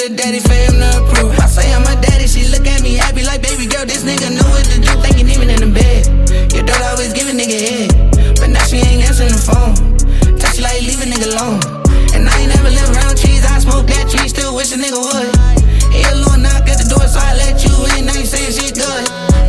the daddy for him to approve. I say I'm a daddy, she look at me happy like baby girl. This nigga know what to do, thinking even in the bed. Your daughter always give a nigga head, but now she ain't answering the phone. Tell she like leave a nigga alone. And I ain't never lived around trees, I smoke that tree, still wish a nigga would. He a little knock at the door, so I let you in, now you saying shit good.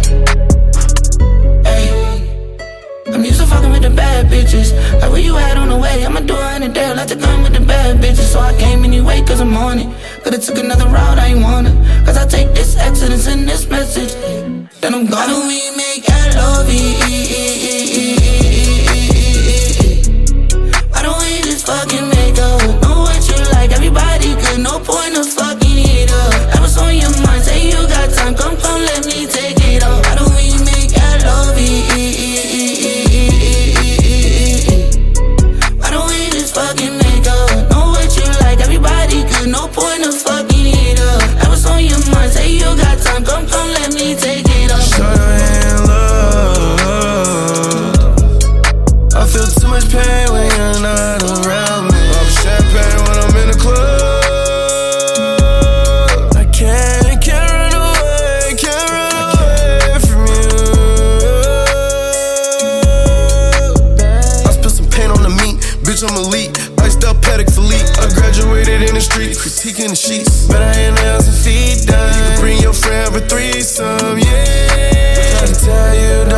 Hey, I'm used to fucking with the bad bitches. Like where you at on the way, I'ma do 100 days, like the gun with the bad bitches. So I came anyway, cause I'm on it. Could've took another route, I ain't wanna. Cause I take this accident and this message, then I'm gone. How do we make L-O-V-E? Why don't we just fucking make up? Know what you like, everybody good, no point of fucking it up. I was on your mind, say you got time, come let me take it off. How do we make L-O-V-E? Why don't we just fucking make up? Know what you like, everybody good, no point of fucking it up. I was on your mind, say you got time, come let me take it off. Show your hand love. I feel too much pain when you're not around me. Pop champagne when I'm in the club. I can't run away from you. I spilled some paint on the meat, bitch I'm elite. Iced out Patek Philippe. I graduated in the street, critiquing the sheets. But I ain't nails and feet done. You can bring your friend for threesome, yeah. I tell you